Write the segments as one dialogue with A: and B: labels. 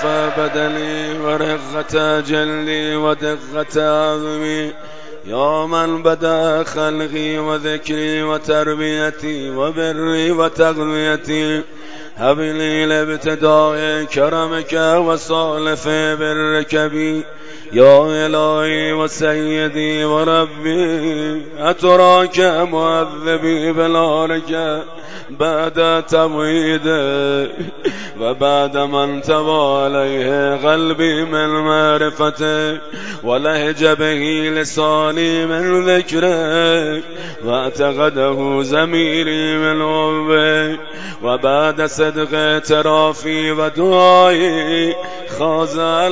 A: شرف بدني ورقة جلدي ودقة عظمي، يا من بدأ خلقي وذكري وتربيتي وبري وتغذيتي، هب لي لابتداء كرمك وصالف برك بي، يا إلهي وسيدي وربي، أتراك معذبي بنارك بعد تمويدي، وبعد ما انتوى عليه قلبي من معرفتك، ولهج به لساني من ذكرك، واعتقده زميري من حبك، وبعد صدق اعترافي ودعائي خاضعا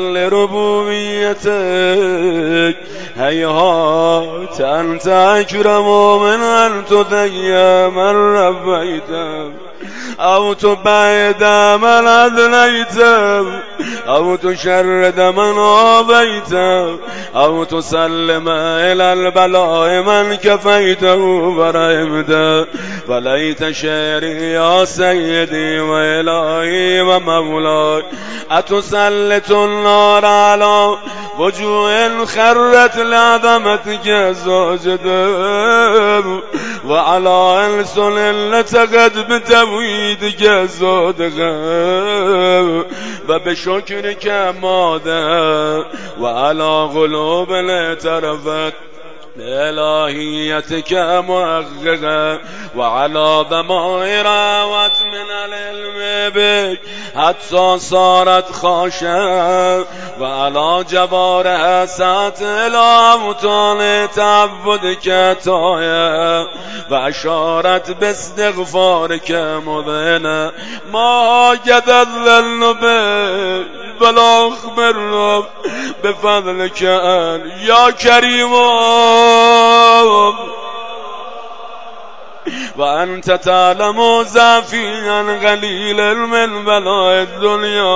A: لربوبيتك، هيهات أنت أكرم من أن تضيع من ربيت أو تبعد من أدنيت أو تشرد من عابيت أو تسلم إلى البلاء من كفيته فرحمت، وليت شعري يا سيدي وإلهي ومولاي، أتسلط النار على وجوه خرت لعظمتك ساجدا، وعلى ألسن لتقت بتوحيدك صادقا، وبشكرك ماذا، وعلى قلوب اعترفت بإلهيتك مؤغغا، وعلى ضمائر عوت من العلم بك حتى صارت خاشعة، وعلى جوارح سعت إلى أوطان تعبدك طايا، وأشارت باستغفارك مذهنا، ما قد الظن بك بلا أخبر بفضلك أن يا كريم، وأنت تعلم زافيا قليلا من بلاء الدنيا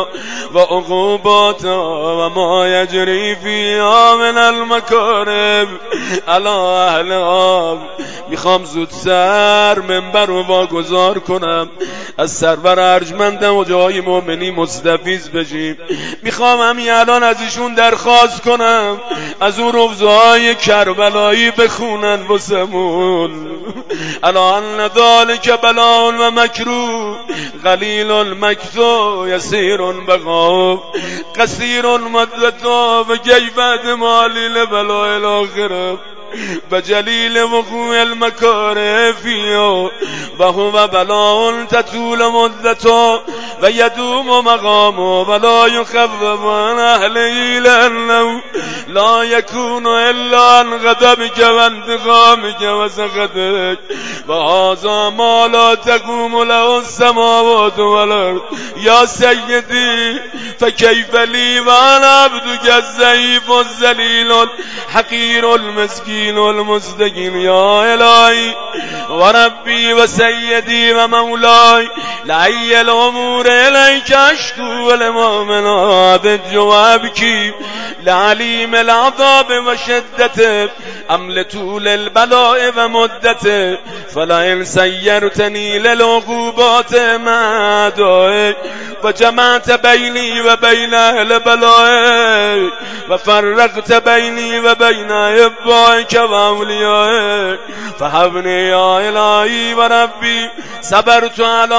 A: وعقوباتها وما يجري فيها من المكارم على أهلها. میخوام زود سر منبر رو واگذار کنم، از سرور ارجمندم و جای مؤمنی مستفیض بشیم. میخوام همین الان از ایشون درخواست کنم از اون روزهای کربلایی بخونن واسمون. الان ذالک بلاء و مکروه قلیل المکث یسیر بقا قصیر مدت و کیف مالی لبلاء الاخره و جلیل وقوع المکاره فیها و هو بلاء تطول مدته و یدوم مقامه و لا یخفف عن اهله لانه لا یکون الا عن غضبک و انتقامک و سخطک و هذا ما لا تقوم له السماوات والارض. یا سیدی فکیف لی و انا عبدک الضعیف الذلیل الحقیر المسکین المستقیم. یا الهی و ربی و سیدی و مولاي لعی الامور الیک اشکو ولما منابج و ابکی لعلیم العذاب و شدته ام لطول البلاء و مدته فلئن سیرتنی للعقوبات مع دعائک و جمعت بینی و بین اهل بلائک و فرقت بینی و بین احبائک و اولیائک فهبنی یا الهی و ربی صبرت علی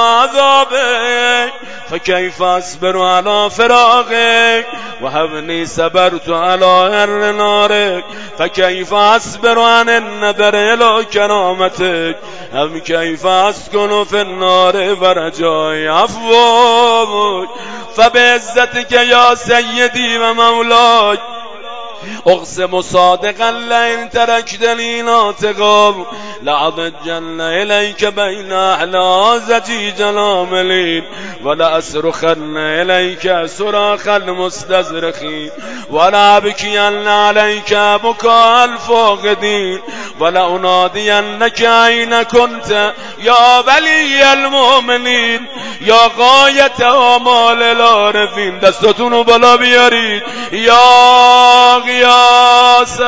A: عذابک فکیف اصبر علی فراقک و هبنی صبرت علی حر نارک فکیف اصبر عن النظر الی کرامتک هم کیف اسکن فی النار و رجای عفوک فبعزتک یا سیدی و مولاي اقسم صادقا لئن تركتني ناطقا لأضجن إليك بين أحلى زجيج العاملين ولأصرخن إليك صراخ المستزرخين ولأبكين عليك بكاء الفاقدين ولأنادينك أين كنت يا ولي المؤمنين یا غایت آمال العارفین. دستاتون رو بالا بیارید یا غیاث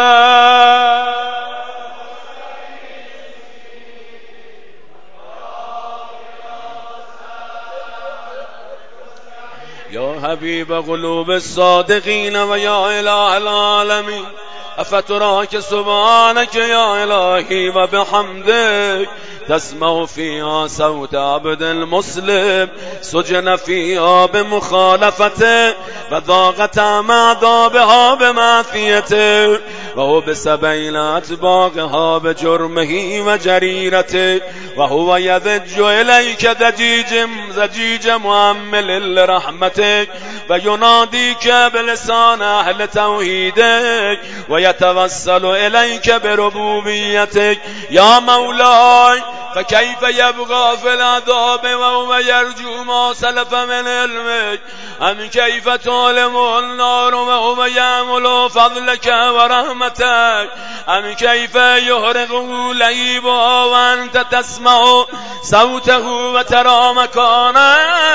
A: یا حبیب قلوب الصادقین و یا اله العالمین افتراک سبحانک یا الهی و بحمدک تسمع فيها صوت عبد المسلم سجن فيها بمخالفته وذاق طعم عذابها بمعصيته وحبس بين أطباقها بجرمه وجريرته وهو يذج إليك ضجيج مؤمل لرحمتك ويناديك بلسان أهل توحيدك ويتوسل إليك بربوبيتك يا مولاي فكيف يبقى في العذاب وهو يرجو ما سلف من علمك أم كيف تعلم النار وهو يعمل فضلك ورحمتك أم كيف يهرق لهيبها وأنت تسمع صوته وترى مكانه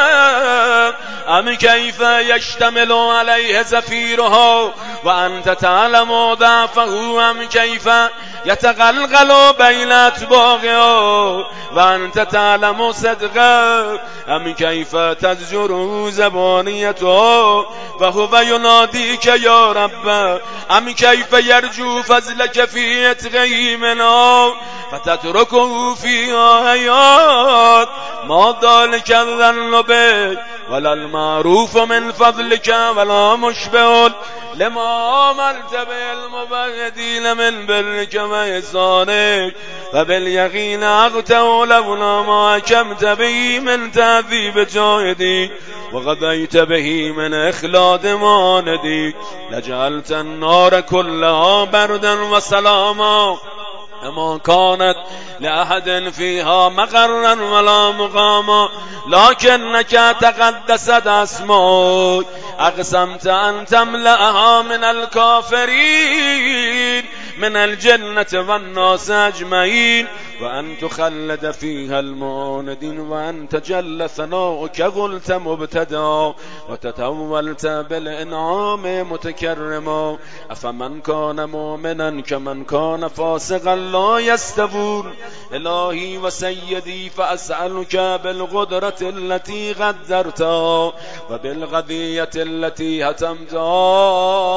A: أم كيف يشتمل عليه زفيرها وأنت تعلم ضعفه أم كيف يتغلغل بين أطباقه وأنت تعلم صدقه أم كيف تزجر زبانيته وهو يناديك يا رب أم كيف يرجو فضلك في إتقه منه فتتركه فيها حيات ما ذلك الظن بك ولا المعروف من فضلك ولا مشبه لما أمرت بالمبعدين من برك وإحسانك فباليقين أغته لولا ما حكمت به من تعذيب جاهدي وقضيت به من إخلاد ماندي لجعلت النار كلها بردا وسلاما ما كانت لأحد فيها مقرا ولا مقاما لكنك تقدست اسمك أقسمت أن تملأها من الكافرين من الجنة والناس أجمعين وأن تخلد فيها المعاندين وأن تجل ثناؤك قلت مبتدا وتتولت بالإنعام متكرما أفمن كان مؤمنا كمن كان فاسقا لا يستوون إلهي وسيدي فأسألك بالقدرة التي قدرتها وبالقضية التي هتمتها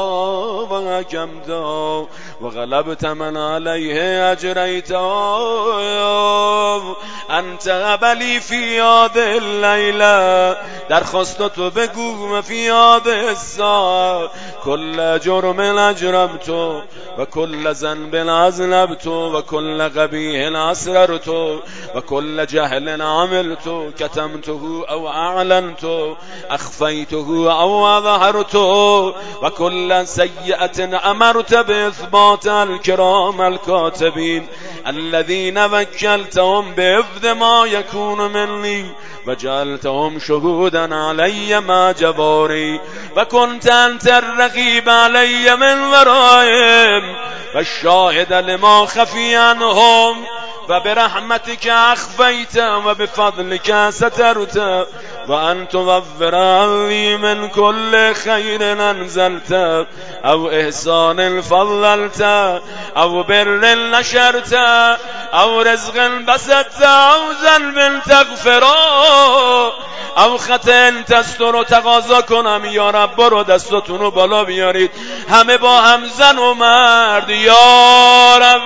A: وحكمتها وغلبت من عليه أجريتها أنت قبلي في هذه الليلة درخواست بگو في هذه الساعة كل جرم أجرمت وكل ذنب أذنبت وكل قبيح أسررت وكل جهل عملت كتمته أو أعلنت أخفيته أو أظهرت وكل سيئة أمرت بإثبات الكرام الكاتبين الذين وكلتهم بحفظ ما يكون مني وجعلتهم شهودا علي ما جباري وكنت أنت الرقيب علي من ورائهم والشاهد لما خفي عنهم وبرحمتك أخفيت وبفضلك سترت وأن توفر عني من كل خير أنزلت أو إحسان فضلت أو بر نشرت أو رزق بسطت أو ذنب تغفر او خطا تستر و تقاضا کنم یا رب برو دستتونو بالا بیارید همه با هم زن و مرد یا رب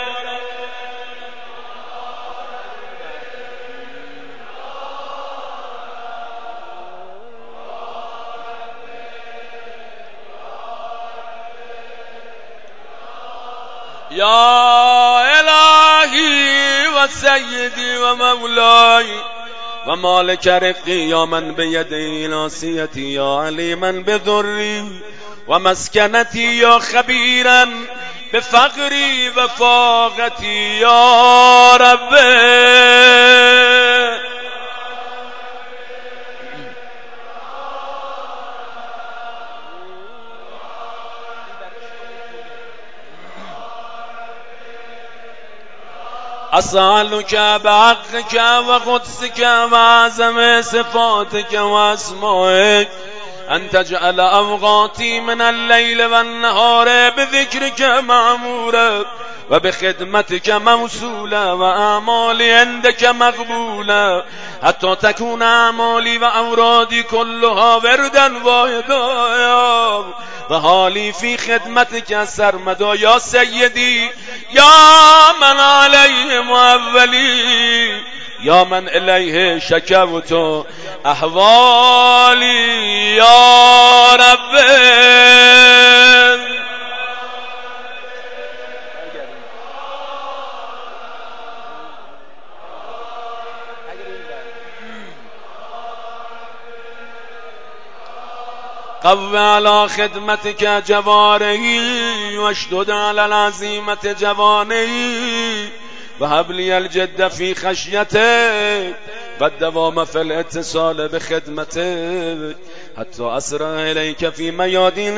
A: یا الهی و سیدی و مولای و مالک رقی یا من بیدی ناسیتی یا علیما بذری و مسکنتی یا خبیرا بفقری و فاقتی یا رب أسألك بحقك وقدسك وعظم صفاتك واسمائك أن تجعل أوقاتي من الليل والنهار بذكرك معمورا و به خدمتك موصوله و اعمالی عندك مقبوله حتی تكون اعمالی و اورادی كلها وردا واحدا و حالی فی خدمتك سرمدا یا سیدی یا من علیه مولی یا من الیه شکوت احوالی یا رب. قو على خدمتك جوارحي واشدد على العزيمة جوانحي وهب لي الجد في خشيتك والدوام في الاتصال بخدمتك حتى أسرع إليك في ميادين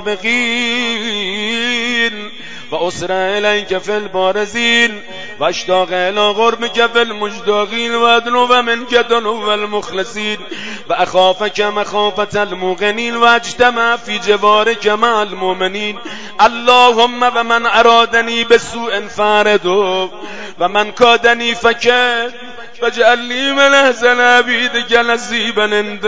A: السابقين وأسرع إليك في البارزين واشتاق إلى غربك في المشتاقين وأدنو منك دنو المخلصين وأخافك مخافة المغنين واجتمع في جوارك مع المؤمنين. اللهم ومن أرادني بسوء فارده ومن كادني فكاد فاجعل لي من أحسن عبيدك نصيبا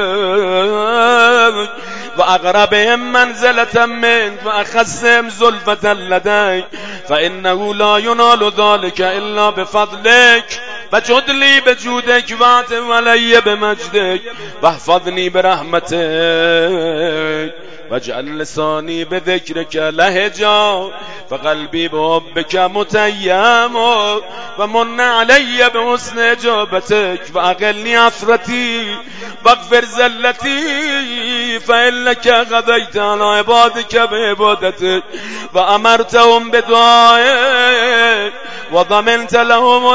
A: عندك وأقربهم منزلة منك وأخصهم زلفة لديك فإنه لا ينال ذلك إلا بفضلك فجد لي بجودك واعتب علي بمجدك واحفظني برحمتك واجعل لساني بذكرك لهجا فقلبي بحبك متيم ومن علي بحسن اجابتك واقلني عثرتي واغفر زلتي فإنك غضيت على عبادك بعبادتك وأمرتهم بدعائك وضمنت لهم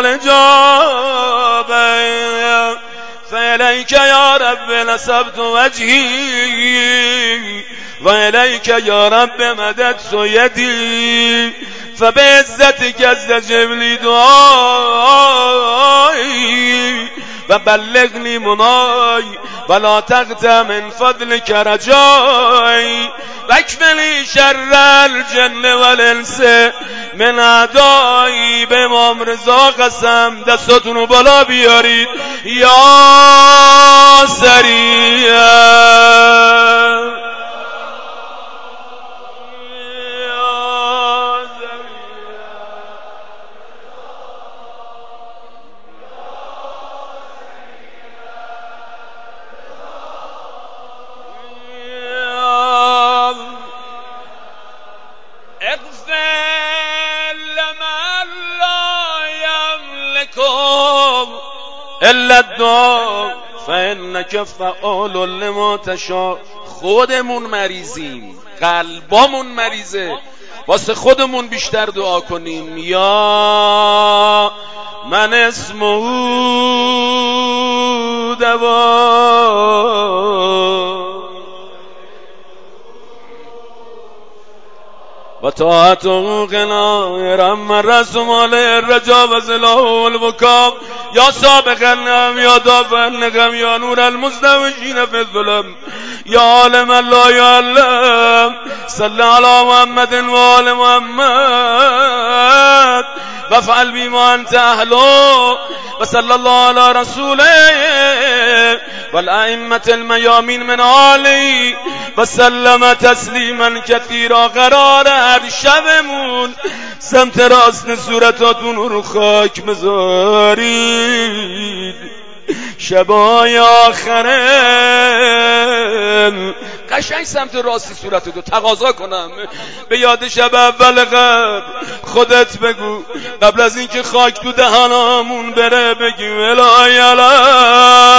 A: الإجابة فإليك يا رب نسبت وجهي وإليك يا رب مددت يدي فبعزتك استجب لي دعائي وبلغني مناي ولا تقطع من فضلك رجائي واكفني شر الجن والانس من اعدائي. به امام رضا قسم دستاتونو بالا بیارید یا سریع الا الدعا فانك فعال لما تشاء. خودمون مریضیم، قلبامون مریضه، واسه خودمون بیشتر دعا کنیم. یا من اسمه دوا و طاعته غنا رم رسم علیه الرجا و زلاه البکا یا سابق النعم یا دافع النقم یا نور المزدوجین فی الظلم یا عالم لا یعلم صلی علی محمد و آل محمد وفعل بما انت اهله و صلی الله علی رسوله والائمة الميامين من آله و سلم تسلیما کثیرا. قرار هر شبمون سمت راست صورتاتون رو خاک بذارید. شبای آخره قشنگ سمت راستی صورتتو تقاضا کنم به یاد شب اول قبر خودت بگو قبل از اینکه خاک تو دهانمون بره بگیم الهی